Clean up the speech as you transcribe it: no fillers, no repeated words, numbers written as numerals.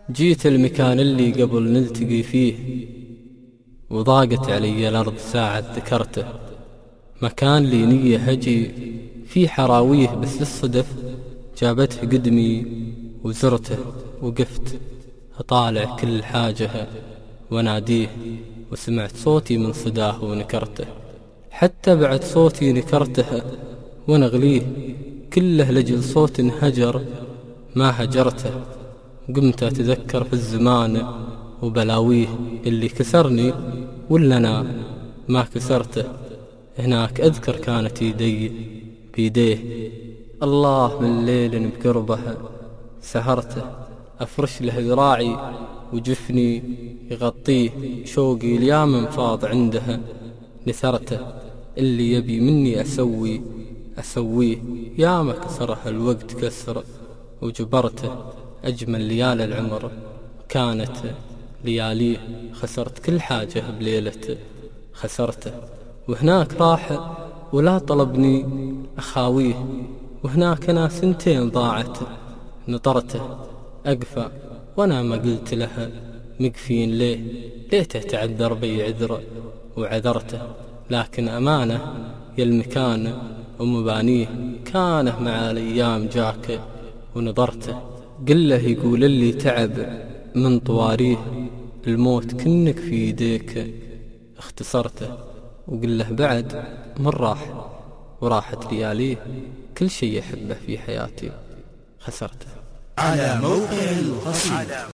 جيت المكان اللي قبل نلتقي فيه، وضاقت علي الأرض ساعة ذكرته. مكان لي نية هجي في حراويه، بس للصدف جابته قدمي وزرته. وقفت أطالع كل حاجة وناديه، وسمعت صوتي من صداه ونكرته. حتى بعد صوتي نكرته ونغليه، كله لجل صوت هجر ما هجرته. قمت أتذكر في الزمان وبلاويه، اللي كسرني ولا أنا ما كسرته. هناك أذكر كانت يدي بيديه، الله من ليل بقربه سهرته. أفرش له ذراعي وجفني يغطيه، شوقي اليام انفاض عنده نثرته. اللي يبي مني أسويه، ياما كسرها الوقت كسر وجبرته. أجمل ليالي العمر كانت لياليه، خسرت كل حاجة بليلة خسرته. وهناك راح ولا طلبني أخاويه، وهناك أنا سنتين ضاعت نطرته. أقفى وأنا ما قلت له مقفين ليه، ليته تعذر بي عذر وعذرته. لكن أمانة يا المكان ومبانيه، كانه مع الأيام جاك ونظرته. قل له يقول اللي تعب من طواريه، الموت كنك في يديك اختصرته. وقل له بعد من راح وراحت لياليه، كل شي يحبه في حياتي خسرته. على موقع القصيد.